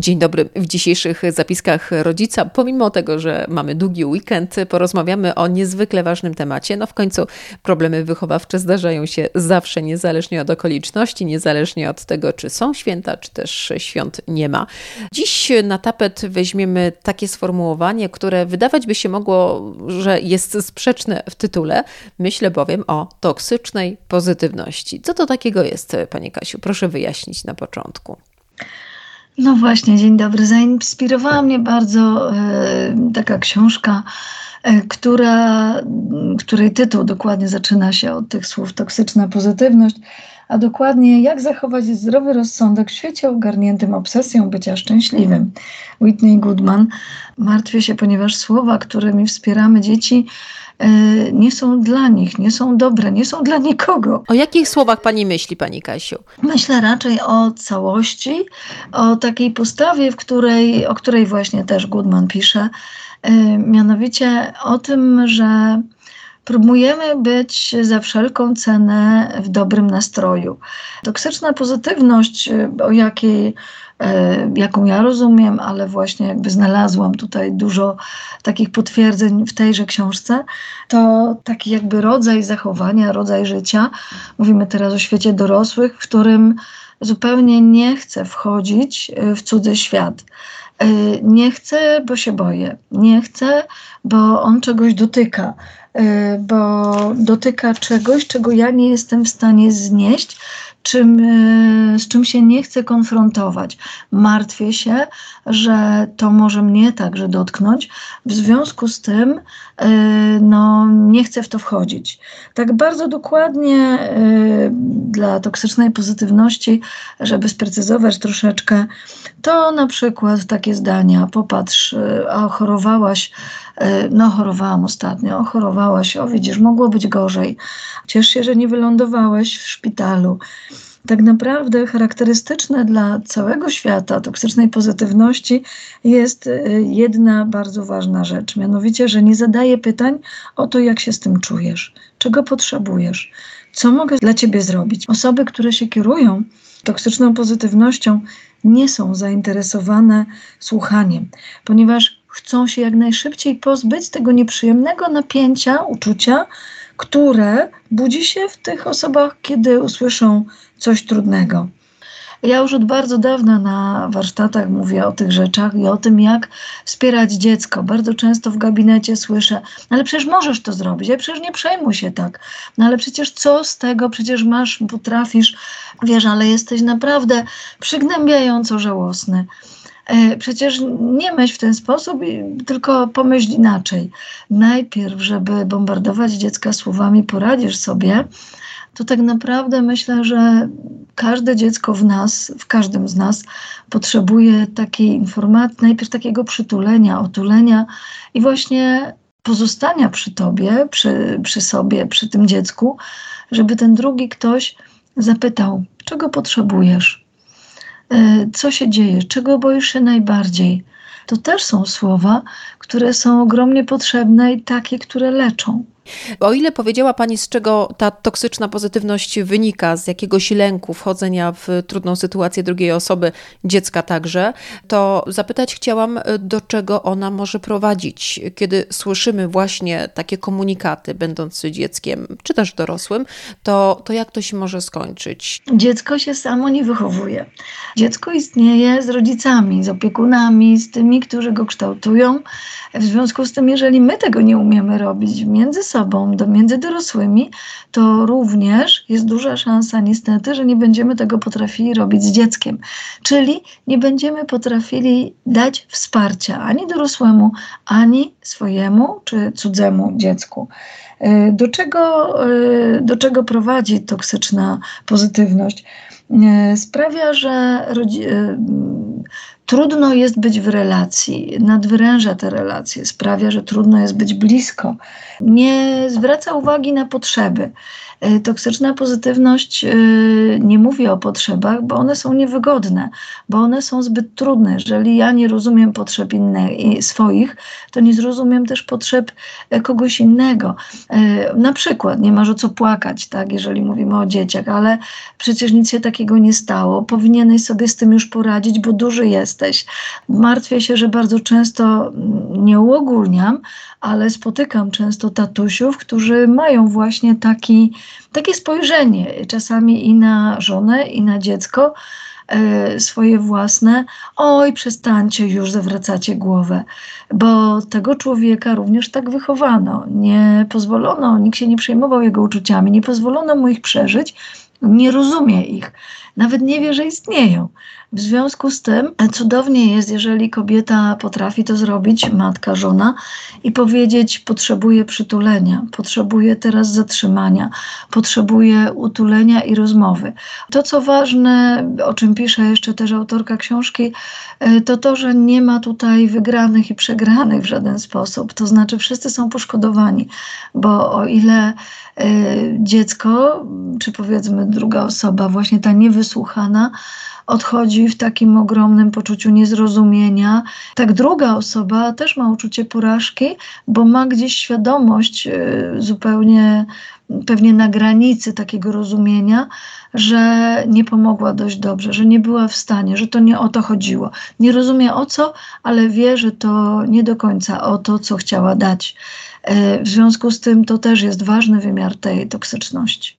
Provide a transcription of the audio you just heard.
Dzień dobry. W dzisiejszych zapiskach rodzica, pomimo tego, że mamy długi weekend, porozmawiamy o niezwykle ważnym temacie. No w końcu problemy wychowawcze zdarzają się zawsze, niezależnie od okoliczności, niezależnie od tego, czy są święta, czy też świąt nie ma. Dziś na tapet weźmiemy takie sformułowanie, które wydawać by się mogło, że jest sprzeczne w tytule. Myślę bowiem o toksycznej pozytywności. Co to takiego jest, Pani Kasiu? Proszę wyjaśnić na początku. No właśnie, dzień dobry. Zainspirowała mnie bardzo taka książka, której tytuł dokładnie zaczyna się od tych słów toksyczna pozytywność, a dokładnie jak zachować zdrowy rozsądek w świecie ogarniętym obsesją bycia szczęśliwym. Whitney Goodman. Martwię się, ponieważ słowa, którymi wspieramy dzieci, nie są dla nich, nie są dobre, nie są dla nikogo. O jakich słowach Pani myśli, Pani Kasiu? Myślę raczej o całości, o takiej postawie, o której właśnie też Goodman pisze, mianowicie o tym, że próbujemy być za wszelką cenę w dobrym nastroju. Toksyczna pozytywność, jaką ja rozumiem, ale właśnie jakby znalazłam tutaj dużo takich potwierdzeń w tejże książce, to taki jakby rodzaj zachowania, rodzaj życia. Mówimy teraz o świecie dorosłych, w którym zupełnie nie chcę wchodzić w cudzy świat. Nie chcę, bo się boję. Nie chcę, bo on czegoś dotyka. Bo dotyka czegoś, czego ja nie jestem w stanie znieść, z czym się nie chcę konfrontować. Martwię się, że to może mnie także dotknąć. W związku z tym nie chcę w to wchodzić. Tak bardzo dokładnie dla toksycznej pozytywności, żeby sprecyzować troszeczkę, to na przykład takie zdania: popatrz, a chorowałaś, chorowałam ostatnio, chorowałaś, widzisz, mogło być gorzej. Ciesz się, że nie wylądowałeś w szpitalu. Tak naprawdę charakterystyczne dla całego świata toksycznej pozytywności jest jedna bardzo ważna rzecz, mianowicie, że nie zadaje pytań o to, jak się z tym czujesz, czego potrzebujesz, co mogę dla ciebie zrobić. Osoby, które się kierują toksyczną pozytywnością, nie są zainteresowane słuchaniem, ponieważ chcą się jak najszybciej pozbyć tego nieprzyjemnego napięcia, uczucia, które budzi się w tych osobach, kiedy usłyszą coś trudnego. Ja już od bardzo dawna na warsztatach mówię o tych rzeczach i o tym, jak wspierać dziecko. Bardzo często w gabinecie słyszę: ale przecież możesz to zrobić, ale przecież nie przejmuj się tak. No ale przecież co z tego, przecież potrafisz, wiesz, ale jesteś naprawdę przygnębiająco żałosny. Przecież nie myśl w ten sposób, tylko pomyśl inaczej. Najpierw, żeby bombardować dziecka słowami poradzisz sobie, to tak naprawdę myślę, że każde dziecko w każdym z nas potrzebuje takiej informacji, najpierw takiego przytulenia, otulenia i właśnie pozostania przy tobie, przy sobie, przy tym dziecku, żeby ten drugi ktoś zapytał, czego potrzebujesz, co się dzieje, czego boisz się najbardziej. To też są słowa, które są ogromnie potrzebne i takie, które leczą. O ile powiedziała Pani, z czego ta toksyczna pozytywność wynika, z jakiegoś lęku wchodzenia w trudną sytuację drugiej osoby, dziecka także, to zapytać chciałam, do czego ona może prowadzić. Kiedy słyszymy właśnie takie komunikaty, będąc dzieckiem, czy też dorosłym, to jak to się może skończyć? Dziecko się samo nie wychowuje. Dziecko istnieje z rodzicami, z opiekunami, z tymi, którzy go kształtują. W związku z tym, jeżeli my tego nie umiemy robić między sobą, między dorosłymi, to również jest duża szansa niestety, że nie będziemy tego potrafili robić z dzieckiem. Czyli nie będziemy potrafili dać wsparcia ani dorosłemu, ani swojemu czy cudzemu dziecku. Do czego prowadzi toksyczna pozytywność? Sprawia, że trudno jest być w relacji, nadwyręża te relacje, sprawia, że trudno jest być blisko. Nie zwraca uwagi na potrzeby. Toksyczna pozytywność nie mówi o potrzebach, bo one są niewygodne, bo one są zbyt trudne. Jeżeli ja nie rozumiem potrzeb innych i swoich, to nie zrozumiem też potrzeb kogoś innego. Na przykład nie masz o co płakać, tak, jeżeli mówimy o dzieciach, ale przecież nic się takiego nie stało. Powinieneś sobie z tym już poradzić, bo duży jesteś. Martwię się, że bardzo często, nie uogólniam, ale spotykam często tatusiów, którzy mają właśnie takie spojrzenie czasami i na żonę, i na dziecko, swoje własne. Oj, przestańcie, już zawracacie głowę, bo tego człowieka również tak wychowano. Nie pozwolono, nikt się nie przejmował jego uczuciami, nie pozwolono mu ich przeżyć, nie rozumie ich, nawet nie wie, że istnieją. W związku z tym cudownie jest, jeżeli kobieta potrafi to zrobić, matka, żona, i powiedzieć: potrzebuję przytulenia, potrzebuję teraz zatrzymania, potrzebuję utulenia i rozmowy. To, co ważne, o czym pisze jeszcze też autorka książki, to, że nie ma tutaj wygranych i przegranych w żaden sposób. To znaczy wszyscy są poszkodowani, bo o ile dziecko, czy powiedzmy druga osoba, właśnie ta niewysłuchana, odchodzi w takim ogromnym poczuciu niezrozumienia, tak druga osoba też ma uczucie porażki, bo ma gdzieś świadomość zupełnie pewnie na granicy takiego rozumienia, że nie pomogła dość dobrze, że nie była w stanie, że to nie o to chodziło. Nie rozumie o co, ale wie, że to nie do końca o to, co chciała dać. W związku z tym to też jest ważny wymiar tej toksyczności.